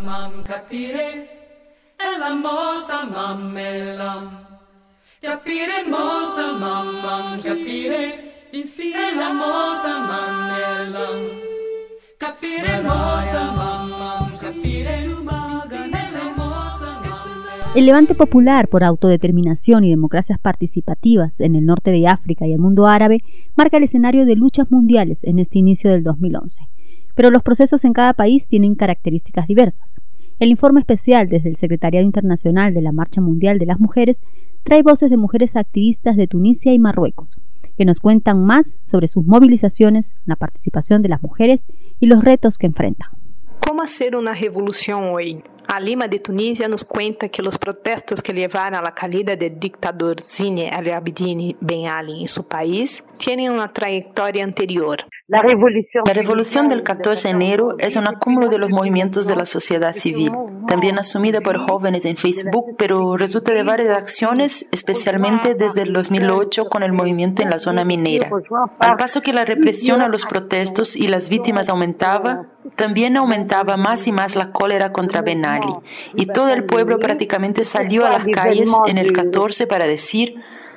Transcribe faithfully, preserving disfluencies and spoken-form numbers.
mam capire, e la mosa mam e lam. Capire mosa mam mam capire, inspire la mosa mam e lam. Capire mosa mam mam capire, inspire la mosa mam. El levante popular por autodeterminación y democracias participativas en el norte de África y el mundo árabe marca el escenario de luchas mundiales en este inicio del dos mil once. Pero los procesos en cada país tienen características diversas. El informe especial desde el Secretariado Internacional de la Marcha Mundial de las Mujeres trae voces de mujeres activistas de Tunisia y Marruecos, que nos cuentan más sobre sus movilizaciones, la participación de las mujeres y los retos que enfrentan. ¿Cómo hacer una revolución hoy? Halima de Tunisia nos cuenta que los protestos que llevaron a la caída del dictador Zine El Abidine Ben Ali en su país tienen una trayectoria anterior. La revolución del catorce de enero es un acúmulo de los movimientos de la sociedad civil, también asumida por jóvenes en Facebook, pero resulta de varias acciones, especialmente desde el dos mil ocho con el movimiento en la zona minera. Al paso que la represión a los protestos y las víctimas aumentaba, también aumentaba más y más la cólera contra Ben Ali, y todo el pueblo prácticamente salió a las calles en el catorce para decir: